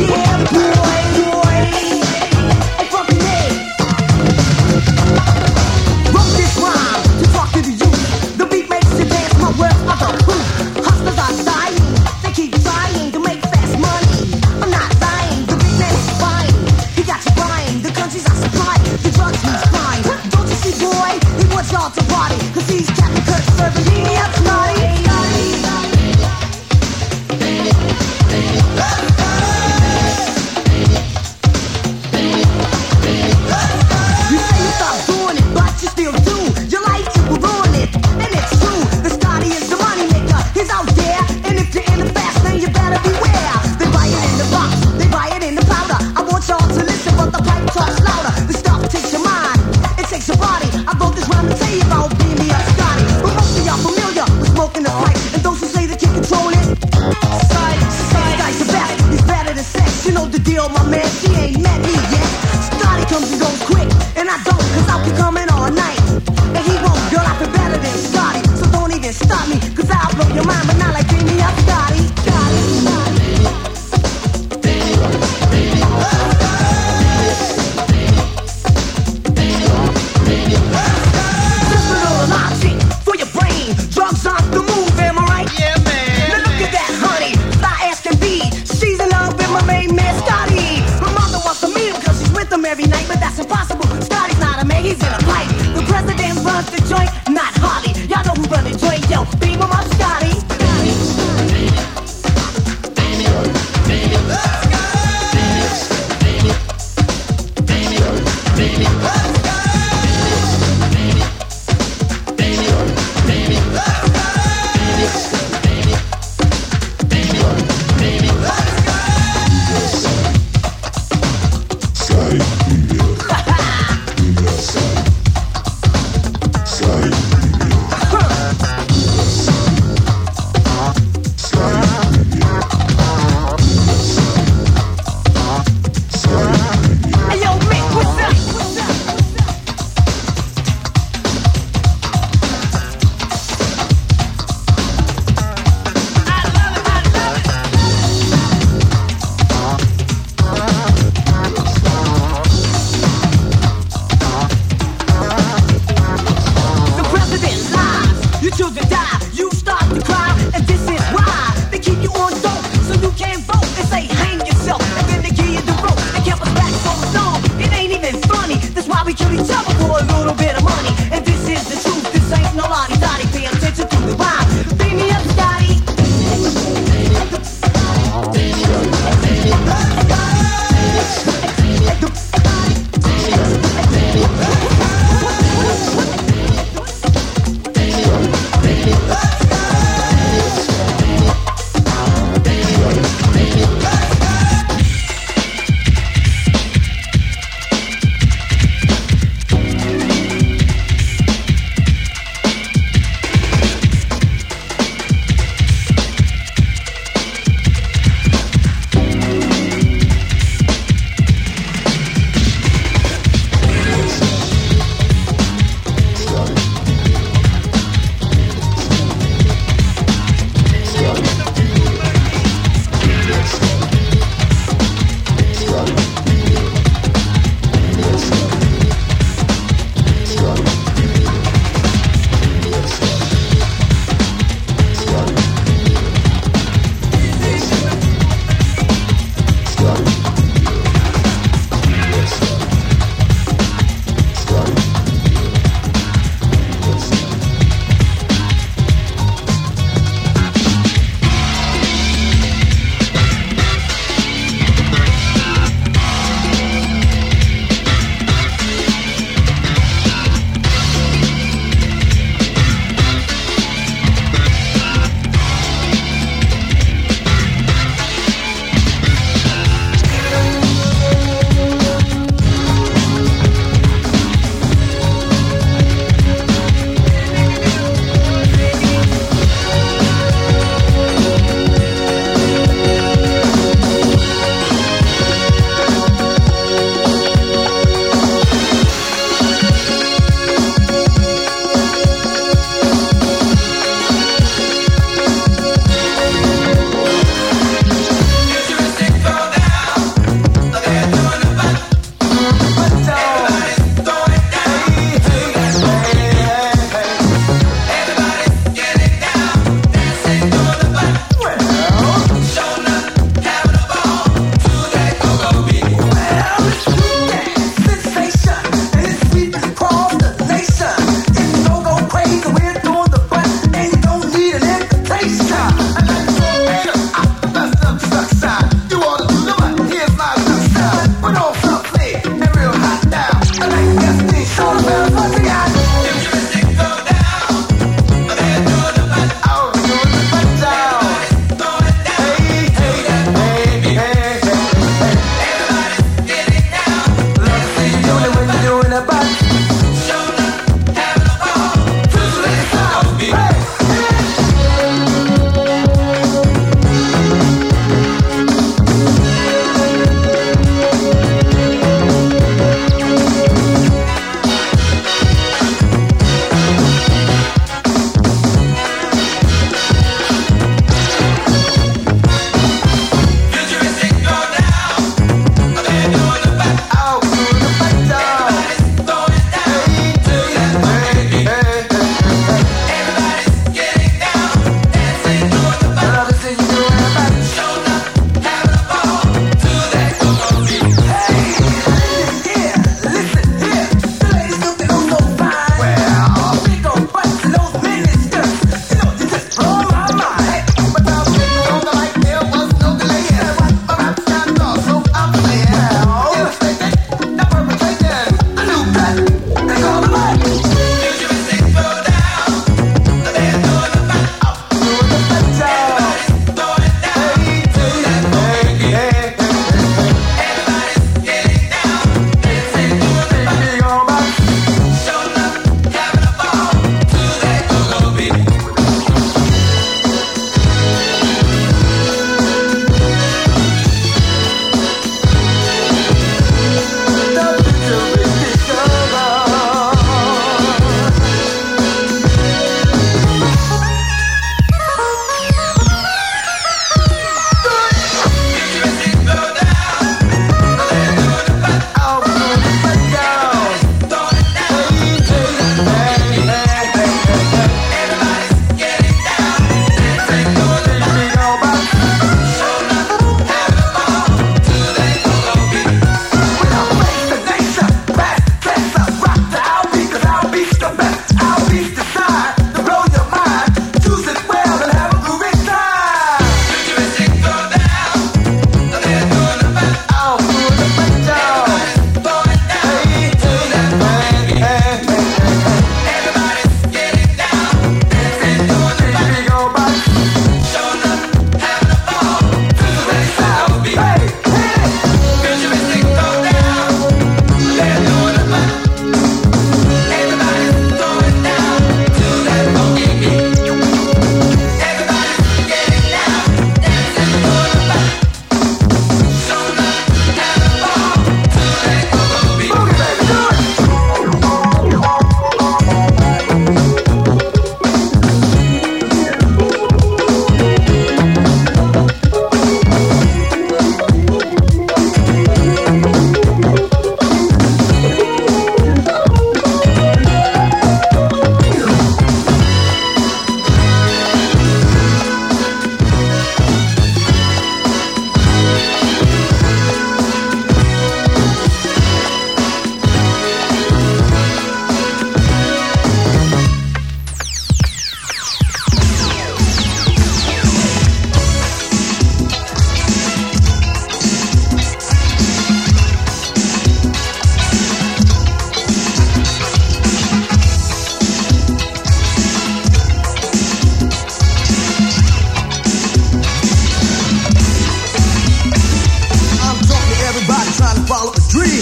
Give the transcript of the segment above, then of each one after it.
She's in love with my main man, Scotty.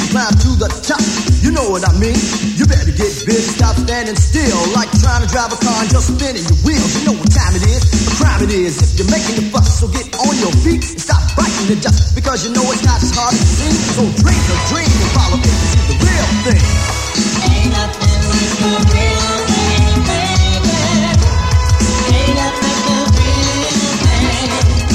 climb to the top. You know what I mean? You better get busy, stop standing still, like trying to drive a car and just spinning your wheels. You know what time it is, what crime it is. If you're making a fuss, so get on your feet and stop biting the dust, because you know it's not as hard as it seems. So dream a dream and follow it to see the real thing. Ain't nothing like the real thing, baby. Ain't nothing like the real thing.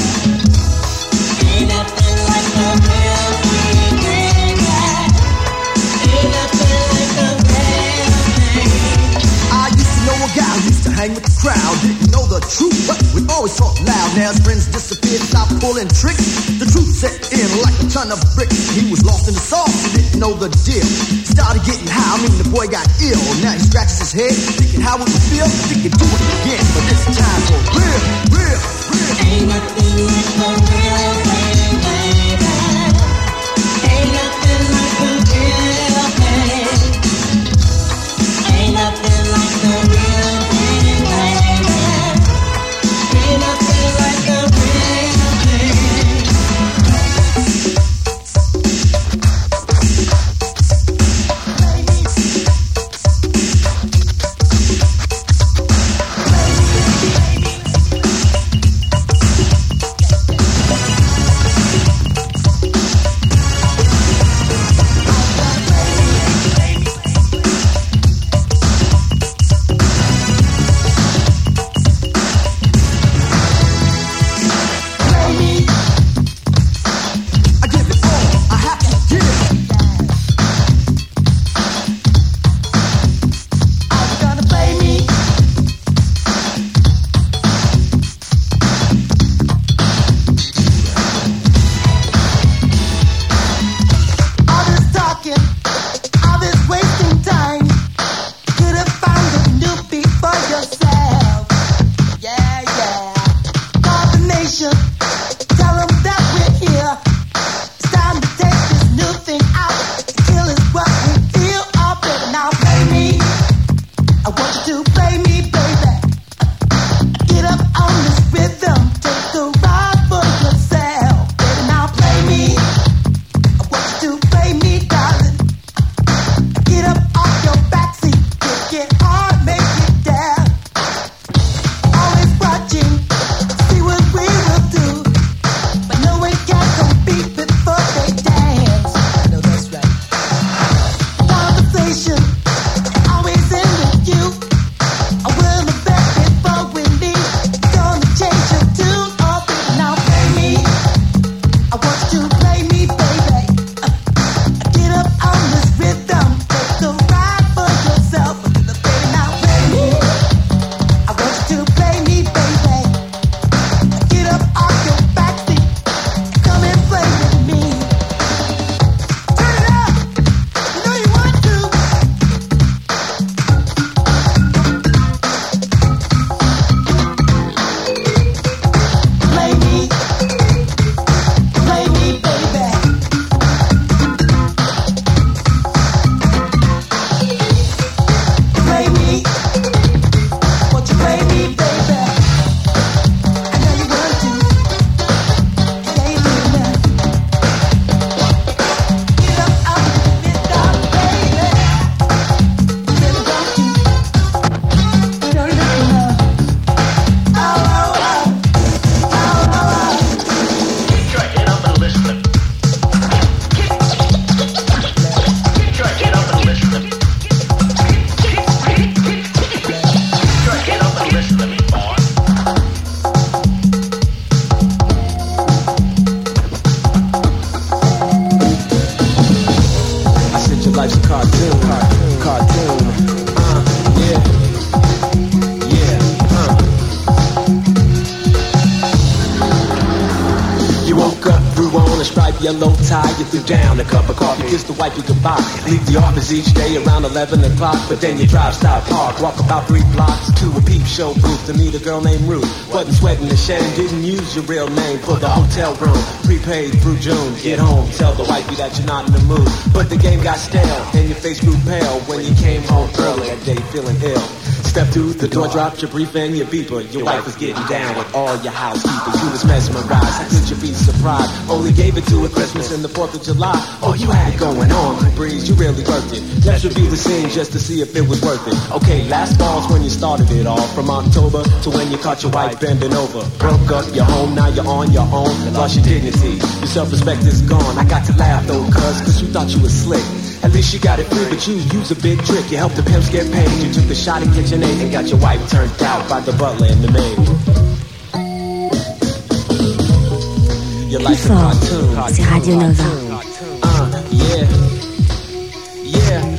Ain't nothing like the real thing, baby. Ain't nothing like the real thing. I used to know a guy who used to hang with the crowd, didn't know the truth, but we always talk loud. Now his friends disappeared, stopped pulling tricks. The truth set in like a ton of bricks. He was lost in the sauce, he didn't know the deal. Started getting high, I mean the boy got ill. Now he scratches his head, thinking how it would feel if he could do it again. But this time for real, real, real. Ain't nothing like the real thing, baby. Ain't nothing like the real thing. Ain't nothing like the real thing, baby. Ain't nothing like the real thing. Yellow tie, you threw down a cup of coffee, kissed the wife you goodbye. Leave the office each day around 11 o'clock, but then you drive, stop, park, walk about 3 blocks to a peep show booth to meet a girl named Ruth. Wasn't sweating the shame, didn't use your real name for the hotel room. Prepaid through June, get home, tell the wifey that you're not in the mood. But the game got stale, and your face grew pale when you came home early that day feeling ill. Step through the door, dropped your brief and your beeper. Your wife was getting down with all your housekeepers. You was mesmerized, how could you be surprised? pride. Only gave it to her Christmas and the 4th of July. Oh, you had it going on, Cool Breeze, you really worked it. Let's review the scene just to see if it was worth it. Okay, last fall's when you started it all. From October to when you caught your wife bending over. Broke up your home, now you're on your own. Lost your dignity, your self-respect is gone. I got to laugh though, cause you thought you was slick. At least you got it free, but you use a big trick. You helped the pimps get paid. You took the shot at KitchenAid and got your wife turned out by the butler and the maid. Your life's a cartoon. C'est Radio Nova. Yeah. Yeah,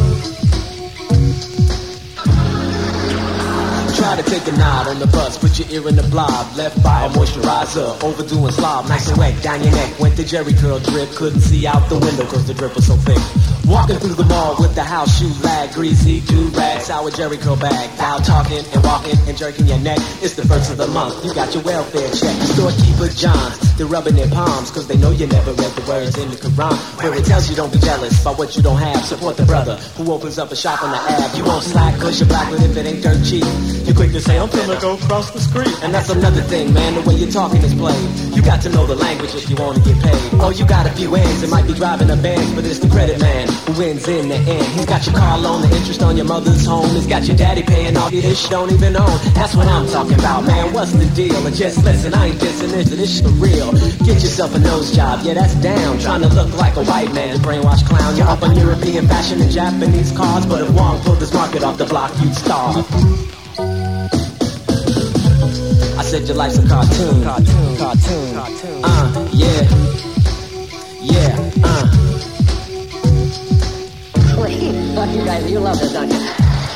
Try to take a nod on the bus, put your ear in the blob. Left by a moisturizer, overdoing slob. Nice and wet down your neck, went the Jerry curl drip. Couldn't see out the window cause the drip was so thick. Walking through the mall with the house shoe lag, greasy do-rag, sour Jerry curl bag. Now talking and walking and jerking your neck. It's the first of the month, you got your welfare check. Storekeeper Johns, they're rubbing their palms cause they know you never read the words in the Quran, where it tells you don't be jealous about what you don't have. Support the brother who opens up a shop on the Ave. You won't slack cause you're black, but if it ain't dirt cheap, you're quick to say I'm finna go cross the street. And that's another thing, man, the way you're talking is played. You got to know the language if you want to get paid. Oh, you got a few ends, it might be driving a Benz, but it's the credit man who wins in the end. He's got your car loan, the interest on your mother's home. He's got your daddy paying all your this you don't even own. That's what I'm talking about, man, what's the deal? And just listen, I ain't dissing this shit for real. Get yourself a nose job, yeah, that's down. Trying to look like a white man, brainwash clown. You're up on European fashion and Japanese cars, but if Wong pulled this market off the block, you'd starve. I said your life's a cartoon. Yeah. Fuck you guys, you love this, don't you?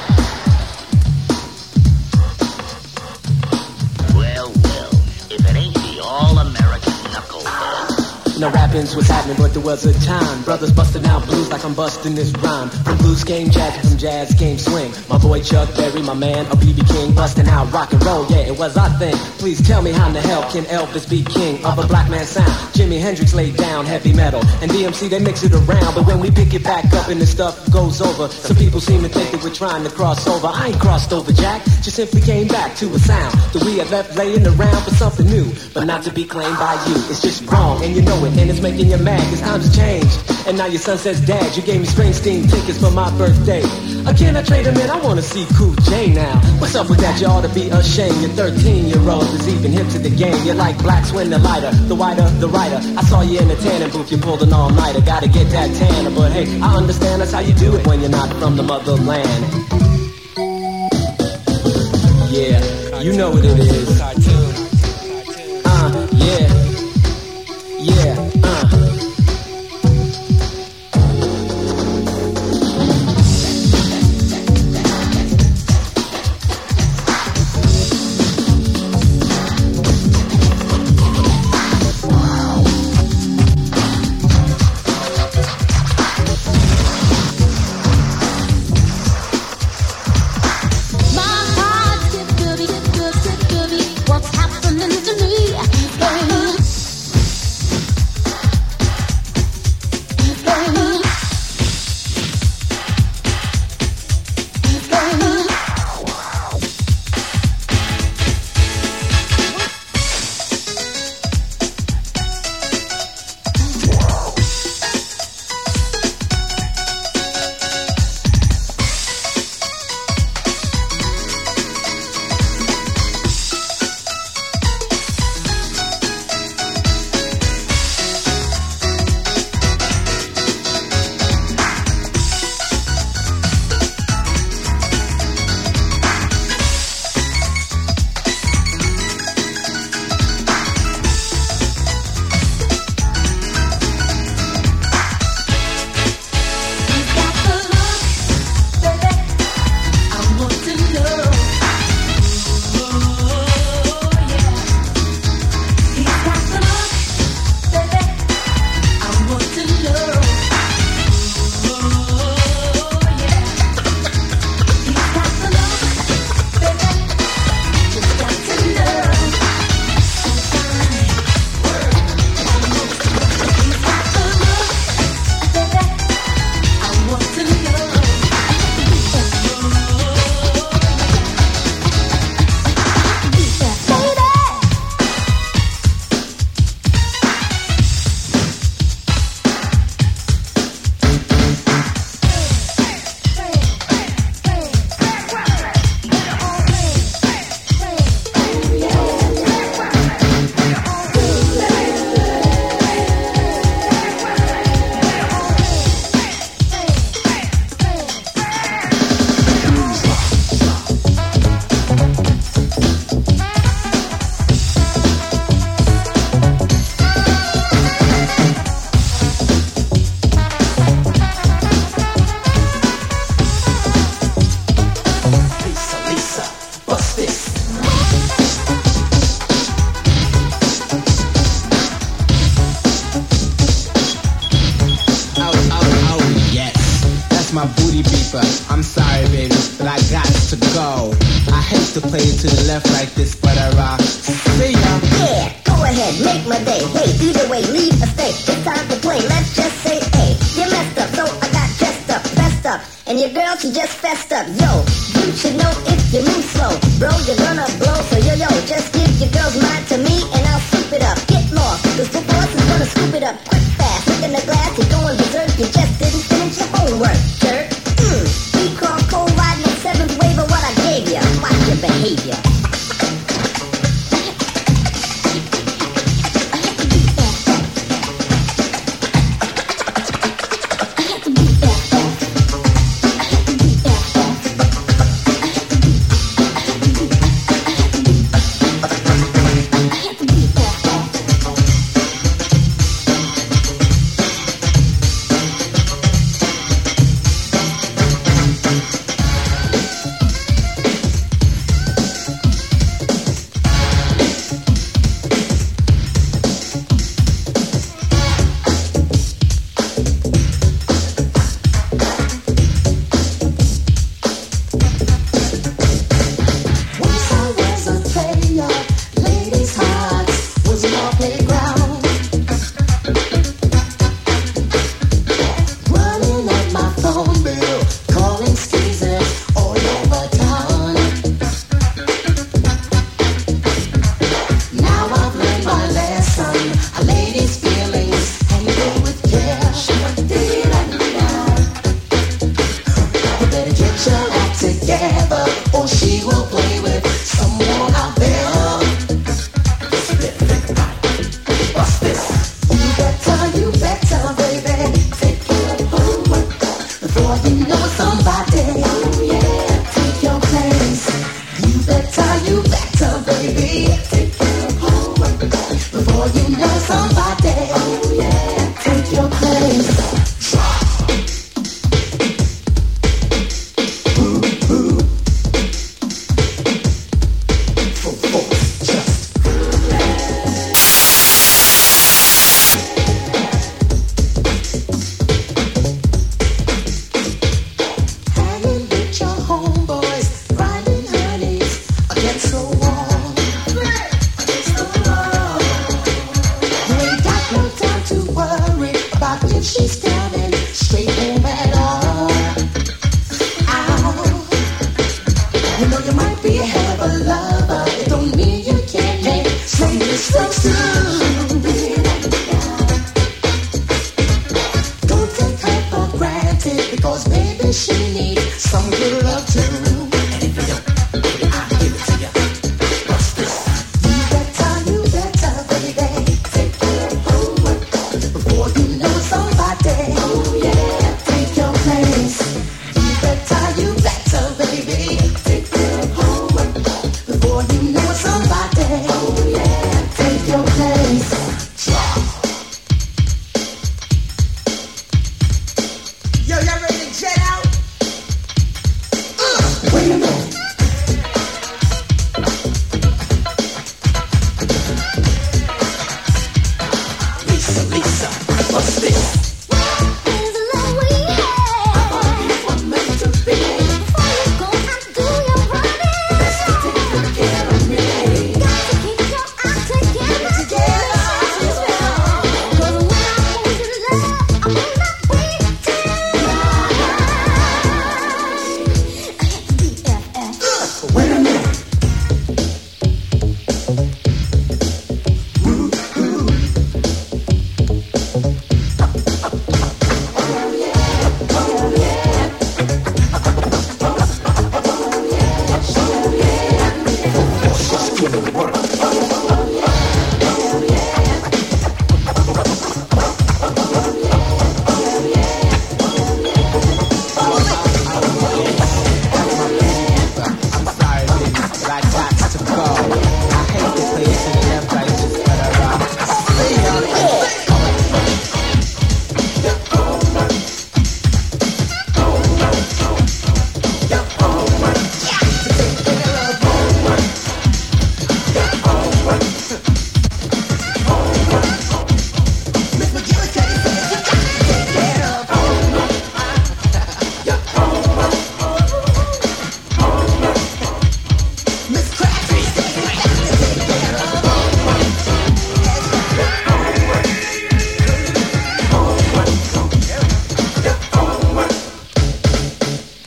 Well, if it ain't the all-American knucklehead. No rapping's what's happening, but there was a time. Brothers busting out blues like I'm busting this rhyme. From blues game jazz, from jazz game swing. My boy Chuck Berry, my man, a BB King, busting out rock and roll. Yeah, it was our thing. Please tell me how in the hell can Elvis be king of a black man sound? Jimi Hendrix laid down heavy metal, and DMC they mix it around. But when we pick it back up and the stuff goes over, some people seem to think that we're trying to cross over. I ain't crossed over, Jack. Just simply came back to a sound that we had left laying around for something new, but not to be claimed by you. It's just wrong, and you know it. And it's making you mad, cause times have changed. And now your son says, Dad, you gave me Springsteen tickets for my birthday. Again, I trade him in, I wanna see Cool J now. What's up with that? You ought to be ashamed. Your 13-year-old is even hip to the game. You're like blacks when the lighter, the whiter, the writer. I saw you in the tanning booth, you pulled an all-nighter. Gotta get that tanner, but hey, I understand that's how you do it when you're not from the motherland. Yeah, you know what it is. Yeah, My heart, what's happening to me? such. I'm sorry, baby, but I got to go. I hate to play it to the left like this, but see ya. Yeah, go ahead, make my day. Hey, either way, leave a stay. It's time to play. Let's just say, hey, you messed up, so I got dressed up, fessed up, and your girl, she just fessed up. Yo, you should know if you move slow, bro, you're gonna blow. So yo, just give your girl's mind to me, and I'll soup it up. Get lost, cause the boss is gonna scoop it up quick fast. Look in the glass, you're going berserk. You just didn't finish your homework, jerk. We call cold riding the seventh wave of what I gave you. Watch your behavior. She's